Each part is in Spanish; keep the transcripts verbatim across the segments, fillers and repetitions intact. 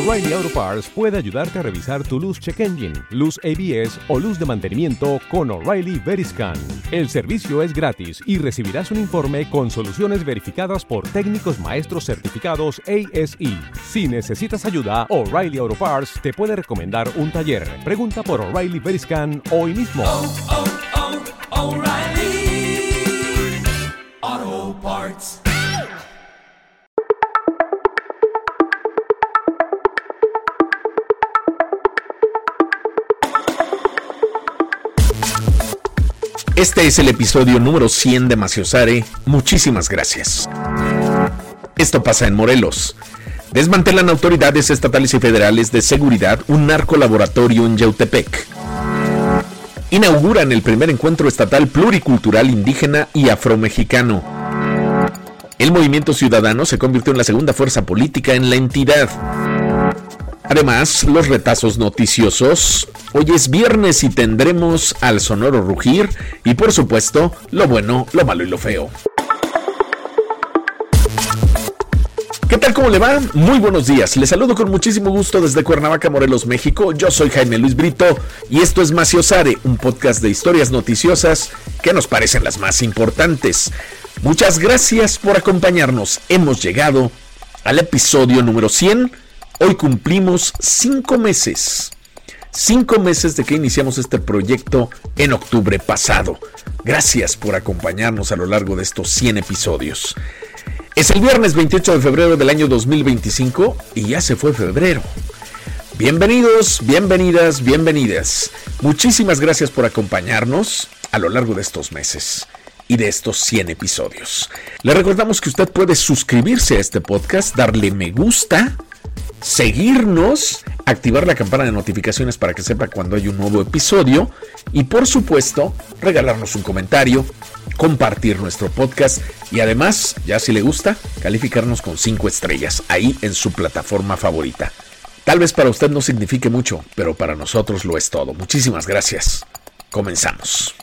O'Reilly Auto Parts puede ayudarte a revisar tu luz check engine, luz A B S o luz de mantenimiento con O'Reilly Veriscan. El servicio es gratis y recibirás un informe con soluciones verificadas por técnicos maestros certificados A S E. Si necesitas ayuda, O'Reilly Auto Parts te puede recomendar un taller. Pregunta por O'Reilly Veriscan hoy mismo. Oh, oh, oh, O'Reilly Auto Parts. Este es el episodio número cien de Maciosare. Muchísimas gracias. Esto pasa en Morelos. Desmantelan autoridades estatales y federales de seguridad un narcolaboratorio en Yautepec. Inauguran el primer encuentro estatal pluricultural indígena y afromexicano. El Movimiento Ciudadano se convirtió en la segunda fuerza política en la entidad. Además, los retazos noticiosos. Hoy es viernes y tendremos al sonoro rugir y, por supuesto, lo bueno, lo malo y lo feo. ¿Qué tal? ¿Cómo le va? Muy buenos días. Les saludo con muchísimo gusto desde Cuernavaca, Morelos, México. Yo soy Jaime Luis Brito y esto es Maciosare, un podcast de historias noticiosas que nos parecen las más importantes. Muchas gracias por acompañarnos. Hemos llegado al episodio número cien. Hoy cumplimos cinco meses. Cinco meses de que iniciamos este proyecto en octubre pasado. Gracias por acompañarnos a lo largo de estos cien episodios. Es el viernes veintiocho de febrero del año dos mil veinticinco y ya se fue febrero. Bienvenidos, bienvenidas, bienvenidas. Muchísimas gracias por acompañarnos a lo largo de estos meses y de estos cien episodios. Le recordamos que usted puede suscribirse a este podcast, darle me gusta, seguirnos, activar la campana de notificaciones para que sepa cuando hay un nuevo episodio y, por supuesto, regalarnos un comentario, compartir nuestro podcast y además, ya si le gusta, calificarnos con cinco estrellas ahí en su plataforma favorita. Tal vez para usted no signifique mucho, pero para nosotros lo es todo. Muchísimas gracias. Comenzamos.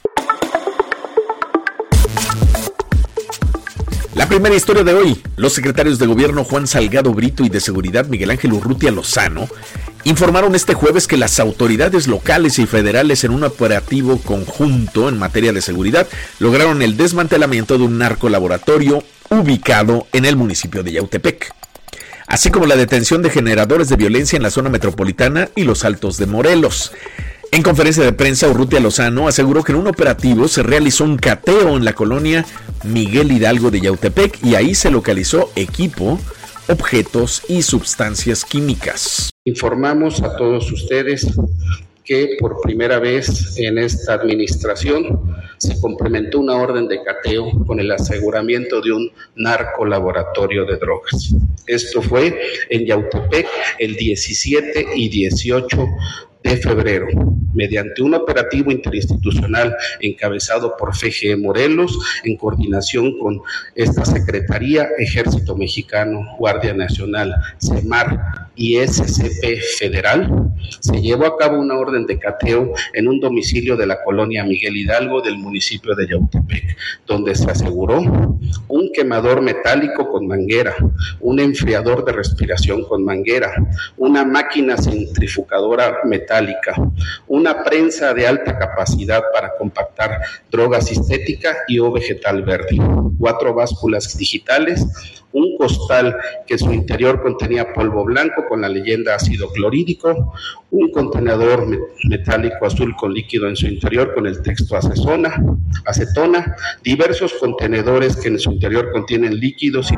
La primera historia de hoy. Los secretarios de gobierno Juan Salgado Brito y de seguridad Miguel Ángel Urrutia Lozano informaron este jueves que las autoridades locales y federales en un operativo conjunto en materia de seguridad lograron el desmantelamiento de un narcolaboratorio ubicado en el municipio de Yautepec, así como la detención de generadores de violencia en la zona metropolitana y los Altos de Morelos. En conferencia de prensa, Urrutia Lozano aseguró que en un operativo se realizó un cateo en la colonia Miguel Hidalgo de Yautepec y ahí se localizó equipo, objetos y sustancias químicas. Informamos a todos ustedes que por primera vez en esta administración se complementó una orden de cateo con el aseguramiento de un narcolaboratorio de drogas. Esto fue en Yautepec el diecisiete y dieciocho de febrero, mediante un operativo interinstitucional encabezado por F G E Morelos, en coordinación con esta Secretaría, Ejército Mexicano, Guardia Nacional, CEMAR y S C P Federal, se llevó a cabo una orden de cateo en un domicilio de la colonia Miguel Hidalgo del municipio de Yautepec, donde se aseguró un quemador metálico con manguera, un enfriador de respiración con manguera, una máquina centrifugadora metálica, una prensa de alta capacidad para compactar droga sintética y o vegetal verde, cuatro básculas digitales, un costal que en su interior contenía polvo blanco con la leyenda ácido clorhídrico, un contenedor metálico azul con líquido en su interior con el texto acetona, acetona, diversos contenedores que en su interior contienen líquidos y...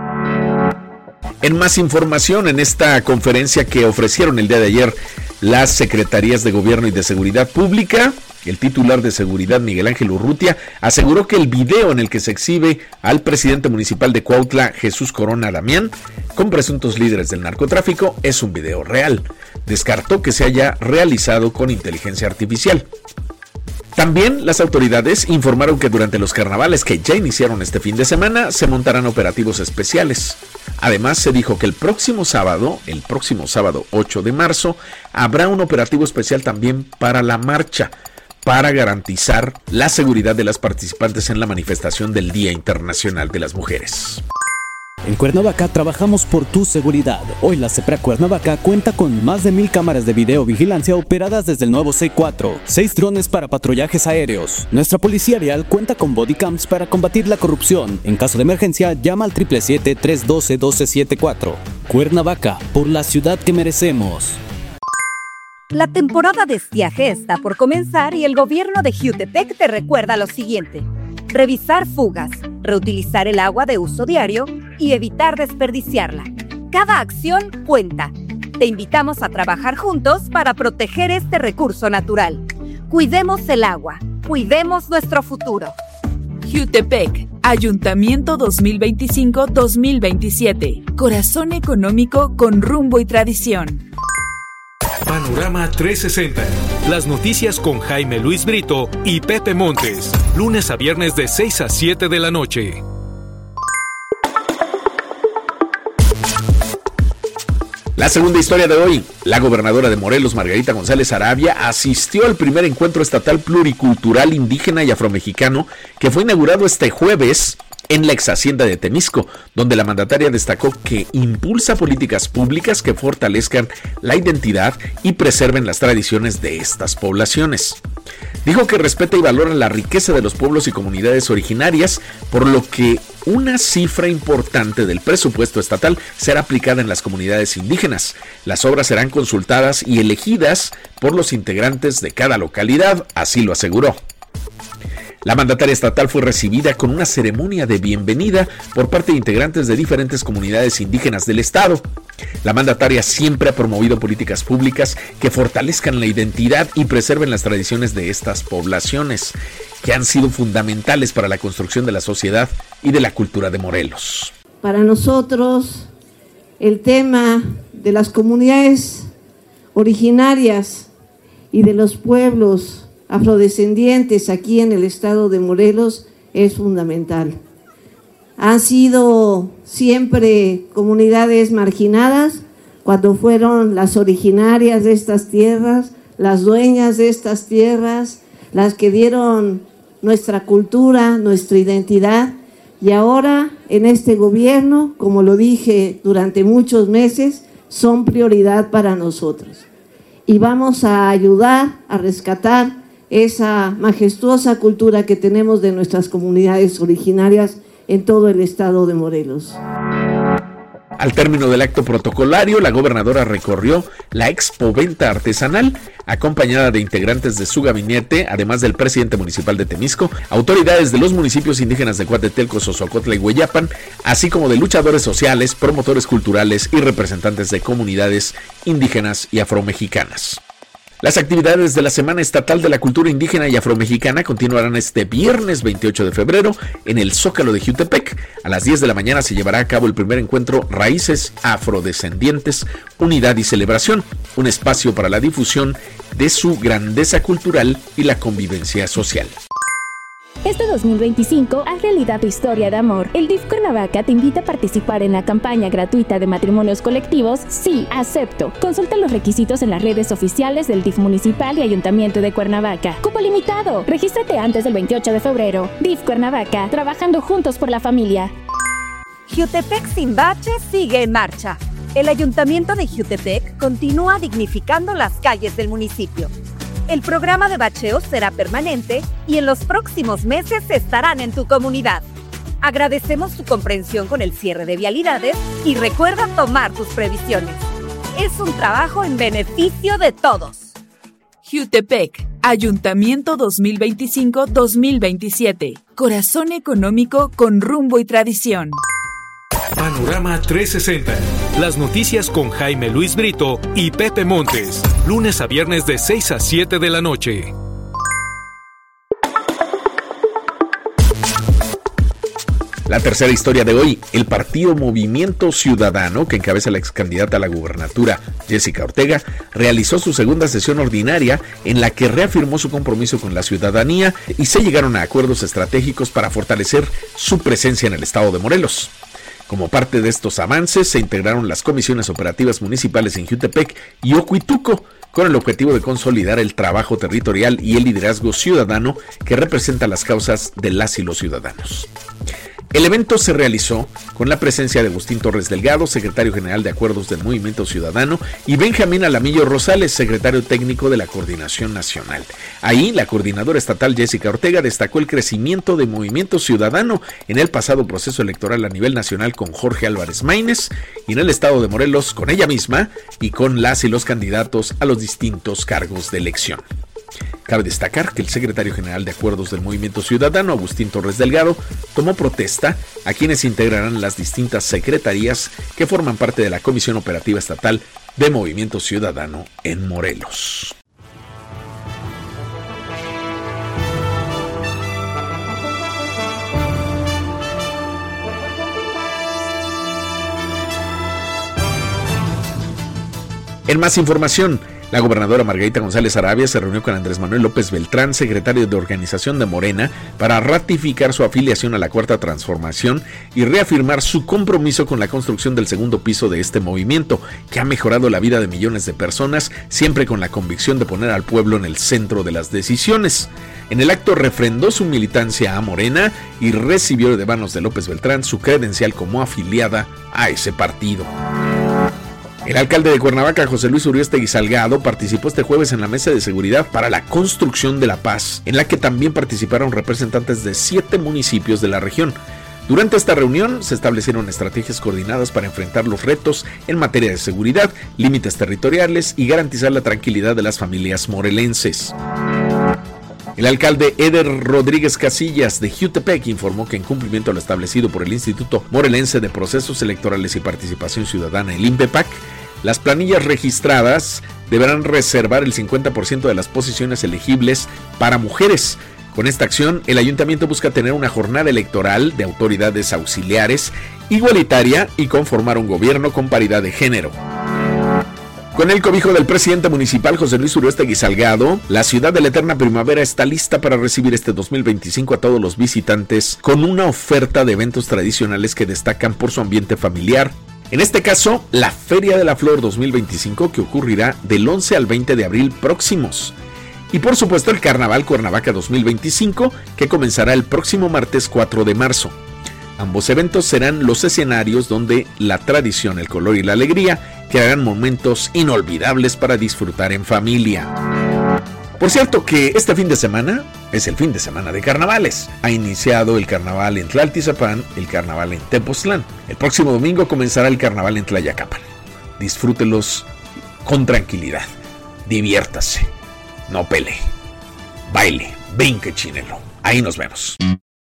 En más información, en esta conferencia que ofrecieron el día de ayer las Secretarías de Gobierno y de Seguridad Pública, el titular de Seguridad, Miguel Ángel Urrutia, aseguró que el video en el que se exhibe al presidente municipal de Cuautla, Jesús Corona Damián, con presuntos líderes del narcotráfico, es un video real. Descartó que se haya realizado con inteligencia artificial. También las autoridades informaron que durante los carnavales que ya iniciaron este fin de semana se montarán operativos especiales. Además se dijo que el próximo sábado, el próximo sábado ocho de marzo, habrá un operativo especial también para la marcha, para garantizar la seguridad de las participantes en la manifestación del Día Internacional de las Mujeres. En Cuernavaca trabajamos por tu seguridad. Hoy la CEPRA Cuernavaca cuenta con más de mil cámaras de videovigilancia operadas desde el nuevo C cuatro, seis drones para patrullajes aéreos. Nuestra policía vial cuenta con bodycams para combatir la corrupción. En caso de emergencia, llama al siete siete siete, tres uno dos, uno dos siete cuatro. Cuernavaca, por la ciudad que merecemos. La temporada de estiaje está por comenzar y el gobierno de Jiutepec te recuerda lo siguiente: revisar fugas, reutilizar el agua de uso diario y evitar desperdiciarla. Cada acción cuenta. Te invitamos a trabajar juntos para proteger este recurso natural. Cuidemos el agua, cuidemos nuestro futuro. Jiutepec, Ayuntamiento dos mil veinticinco dos mil veintisiete. Corazón económico con rumbo y tradición. Panorama trescientos sesenta. Las noticias con Jaime Luis Brito y Pepe Montes. Lunes a viernes de seis a siete de la noche. La segunda historia de hoy. La gobernadora de Morelos, Margarita González Arabia, asistió al primer encuentro estatal pluricultural indígena y afromexicano que fue inaugurado este jueves en la ex hacienda de Temisco, donde la mandataria destacó que impulsa políticas públicas que fortalezcan la identidad y preserven las tradiciones de estas poblaciones. Dijo que respeta y valora la riqueza de los pueblos y comunidades originarias, por lo que una cifra importante del presupuesto estatal será aplicada en las comunidades indígenas. Las obras serán consultadas y elegidas por los integrantes de cada localidad, así lo aseguró. La mandataria estatal fue recibida con una ceremonia de bienvenida por parte de integrantes de diferentes comunidades indígenas del estado. La mandataria siempre ha promovido políticas públicas que fortalezcan la identidad y preserven las tradiciones de estas poblaciones, que han sido fundamentales para la construcción de la sociedad y de la cultura de Morelos. Para nosotros, el tema de las comunidades originarias y de los pueblos afrodescendientes aquí en el estado de Morelos es fundamental. Han sido siempre comunidades marginadas cuando fueron las originarias de estas tierras, las dueñas de estas tierras, las que dieron nuestra cultura, nuestra identidad, y ahora en este gobierno, como lo dije durante muchos meses, son prioridad para nosotros. Y vamos a ayudar a rescatar esa majestuosa cultura que tenemos de nuestras comunidades originarias en todo el estado de Morelos. Al término del acto protocolario, la gobernadora recorrió la expoventa artesanal, acompañada de integrantes de su gabinete, además del presidente municipal de Temisco, autoridades de los municipios indígenas de Coatetelco, Sosocotla y Hueyapan, así como de luchadores sociales, promotores culturales y representantes de comunidades indígenas y afromexicanas. Las actividades de la Semana Estatal de la Cultura Indígena y Afromexicana continuarán este viernes veintiocho de febrero en el Zócalo de Jiutepec. A las diez de la mañana se llevará a cabo el primer encuentro Raíces Afrodescendientes, Unidad y Celebración, un espacio para la difusión de su grandeza cultural y la convivencia social. Este dos mil veinticinco, haz realidad tu historia de amor. El D I F Cuernavaca te invita a participar en la campaña gratuita de matrimonios colectivos Sí, Acepto. Consulta los requisitos en las redes oficiales del D I F Municipal y Ayuntamiento de Cuernavaca. Cupo limitado. Regístrate antes del veintiocho de febrero. D I F Cuernavaca, trabajando juntos por la familia. Jiutepec sin baches sigue en marcha. El Ayuntamiento de Jiutepec continúa dignificando las calles del municipio. El programa de bacheo será permanente y en los próximos meses estarán en tu comunidad. Agradecemos tu comprensión con el cierre de vialidades y recuerda tomar tus previsiones. Es un trabajo en beneficio de todos. Jiutepec, Ayuntamiento dos mil veinticinco dos mil veintisiete. Corazón económico con rumbo y tradición. Panorama trescientos sesenta. Las noticias con Jaime Luis Brito y Pepe Montes. Lunes a viernes de seis a siete de la noche. La tercera historia de hoy, el partido Movimiento Ciudadano, que encabeza la ex candidata a la gubernatura, Jessica Ortega, realizó su segunda sesión ordinaria en la que reafirmó su compromiso con la ciudadanía y se llegaron a acuerdos estratégicos para fortalecer su presencia en el estado de Morelos. Como parte de estos avances, se integraron las comisiones operativas municipales en Jiutepec y Ocuituco, con el objetivo de consolidar el trabajo territorial y el liderazgo ciudadano que representa las causas de las y los ciudadanos. El evento se realizó con la presencia de Agustín Torres Delgado, secretario general de Acuerdos del Movimiento Ciudadano, y Benjamín Alamillo Rosales, secretario técnico de la Coordinación Nacional. Ahí, la coordinadora estatal Jessica Ortega destacó el crecimiento de Movimiento Ciudadano en el pasado proceso electoral a nivel nacional con Jorge Álvarez Maínez y en el estado de Morelos con ella misma y con las y los candidatos a los distintos cargos de elección. Cabe destacar que el secretario general de Acuerdos del Movimiento Ciudadano, Agustín Torres Delgado, tomó protesta a quienes integrarán las distintas secretarías que forman parte de la Comisión Operativa Estatal de Movimiento Ciudadano en Morelos. En más información, la gobernadora Margarita González Arabia se reunió con Andrés Manuel López Beltrán, secretario de Organización de Morena, para ratificar su afiliación a la Cuarta Transformación y reafirmar su compromiso con la construcción del segundo piso de este movimiento, que ha mejorado la vida de millones de personas, siempre con la convicción de poner al pueblo en el centro de las decisiones. En el acto refrendó su militancia a Morena y recibió de manos de López Beltrán su credencial como afiliada a ese partido. El alcalde de Cuernavaca, José Luis Uriostegui Salgado, participó este jueves en la mesa de seguridad para la construcción de la paz, en la que también participaron representantes de siete municipios de la región. Durante esta reunión se establecieron estrategias coordinadas para enfrentar los retos en materia de seguridad, límites territoriales y garantizar la tranquilidad de las familias morelenses. El alcalde Eder Rodríguez Casillas de Jutepec informó que en cumplimiento a lo establecido por el Instituto Morelense de Procesos Electorales y Participación Ciudadana, el INPEPAC, las planillas registradas deberán reservar el cincuenta por ciento de las posiciones elegibles para mujeres. Con esta acción, el ayuntamiento busca tener una jornada electoral de autoridades auxiliares igualitaria y conformar un gobierno con paridad de género. Con el cobijo del presidente municipal José Luis Uriostegui Salgado, la ciudad de la eterna primavera está lista para recibir este dos mil veinticinco a todos los visitantes con una oferta de eventos tradicionales que destacan por su ambiente familiar. En este caso, la Feria de la Flor dos mil veinticinco, que ocurrirá del once al veinte de abril próximos. Y por supuesto el Carnaval Cuernavaca dos mil veinticinco, que comenzará el próximo martes cuatro de marzo. Ambos eventos serán los escenarios donde la tradición, el color y la alegría crearán momentos inolvidables para disfrutar en familia. Por cierto que este fin de semana es el fin de semana de carnavales. Ha iniciado el carnaval en Tlaltizapán, el carnaval en Tepoztlán. El próximo domingo comenzará el carnaval en Tlayacapan. Disfrútelos con tranquilidad. Diviértase. No pelee. Baile. Brinque, chinelo. Ahí nos vemos.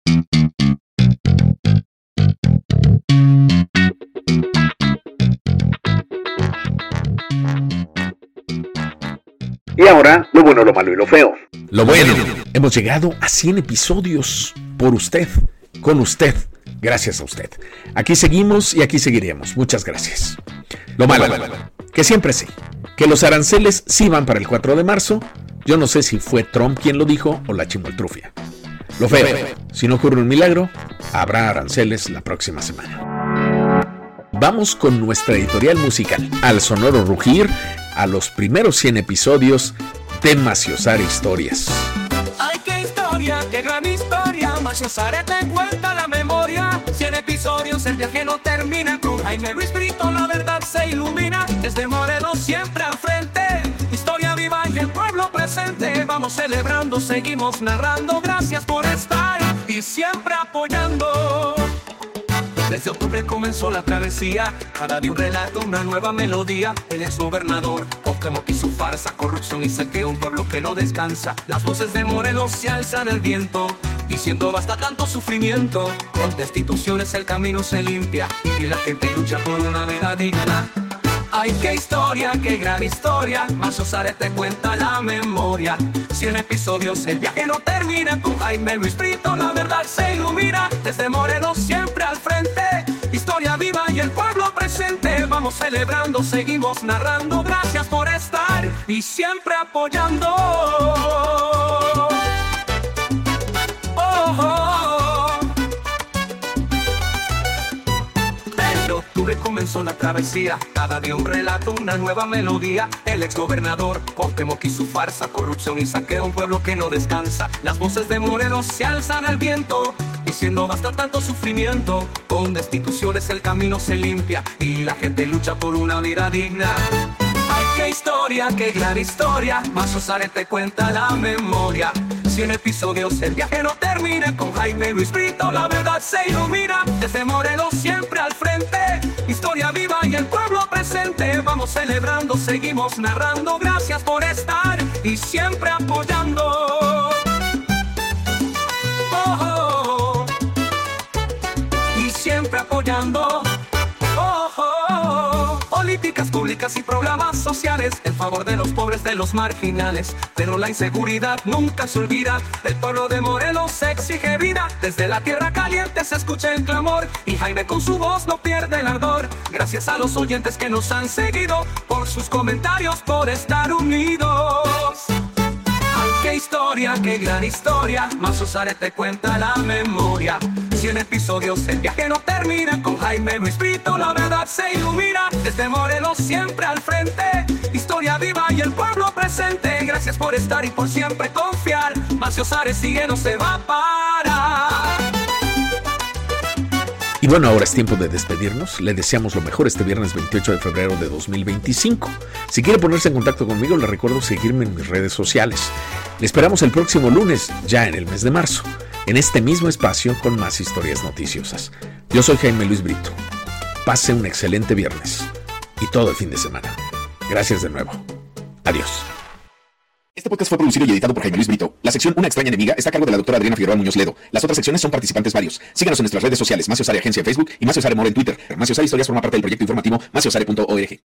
Y ahora, lo bueno, lo malo y lo feo. Lo bueno, hemos llegado a cien episodios por usted, con usted, gracias a usted. Aquí seguimos y aquí seguiremos. Muchas gracias. Lo malo, que siempre sí, que los aranceles sí van para el cuatro de marzo. Yo no sé si fue Trump quien lo dijo o la chimoltrufia. Lo feo, si no ocurre un milagro, habrá aranceles la próxima semana. Vamos con nuestra editorial musical, al sonoro rugir, a los primeros cien episodios de Maciosare Historias. ¡Ay, qué historia, qué gran historia! Maciosare te cuenta la memoria. Cien episodios, el viaje no termina. Con Jaime Luis Brito la verdad se ilumina. Desde Morelos siempre al frente. Historia viva y el pueblo presente. Vamos celebrando, seguimos narrando. Gracias por estar y siempre apoyando. Desde octubre comenzó la travesía, cada día un relato, una nueva melodía. El exgobernador, Cuauhtémoc y su farsa, corrupción y saqueo, un pueblo que no descansa. Las voces de Morelos se alzan al viento, diciendo basta tanto sufrimiento. Con destituciones el camino se limpia y la gente lucha por una vida digna. Ay, qué historia, qué gran historia, Maciosare te cuenta la memoria. Cien episodios, el viaje no termina. Con Jaime Luis Brito la verdad se ilumina. Desde Morelos siempre al frente. Historia viva y el pueblo presente. Vamos celebrando, seguimos narrando. Gracias por estar y siempre apoyando. Oh, oh. Comenzó la travesía, cada día un relato, una nueva melodía. El exgobernador, Cuauhtémoc y su farsa, corrupción y saqueo, un pueblo que no descansa. Las voces de Morelos se alzan al viento, Y siendo basta tanto sufrimiento, con destituciones el camino se limpia y la gente lucha por una vida digna. Ay, qué historia, qué gran historia, Macio Zárate te cuenta la memoria. Cien episodios, el viaje no termina, con Jaime Luis Brito la verdad se ilumina. Desde Morelos siempre al frente, historia viva y el pueblo presente. Vamos celebrando, seguimos narrando, gracias por estar y siempre apoyando. Oh, oh, oh. Y siempre apoyando. Oh, oh, oh. Políticas públicas y programas sociales en favor de los pobres, de los marginales. Pero la inseguridad nunca se olvida. El pueblo de Morelos se exige vida. Desde la tierra caliente se escucha el clamor y Jaime con su voz no pierde el ardor. Gracias a los oyentes que nos han seguido, por sus comentarios, por estar unidos. Ay, qué historia, qué gran historia, Macio Zárate te cuenta la memoria. Cien episodios, el viaje no termina, con Jaime Luis Brito la verdad se ilumina. Desde Morelos siempre al frente, historia viva y el pueblo presente. Gracias por estar y por siempre confiar, Macio Zárate sigue, no se va a parar. Y bueno, ahora es tiempo de despedirnos. Le deseamos lo mejor este viernes veintiocho de febrero de dos mil veinticinco. Si quiere ponerse en contacto conmigo, le recuerdo seguirme en mis redes sociales. Le esperamos el próximo lunes, ya en el mes de marzo, en este mismo espacio con más historias noticiosas. Yo soy Jaime Luis Brito. Pase un excelente viernes y todo el fin de semana. Gracias de nuevo. Adiós. Este podcast fue producido y editado por Jaime Luis Brito. La sección Una extraña enemiga está a cargo de la doctora Adriana Figueroa Muñoz Ledo. Las otras secciones son participantes varios. Síganos en nuestras redes sociales, Macio Zárate Agencia en Facebook y Macio Zárate More en Twitter. Macio Zárate Historias forma parte del proyecto informativo macio zárate punto org.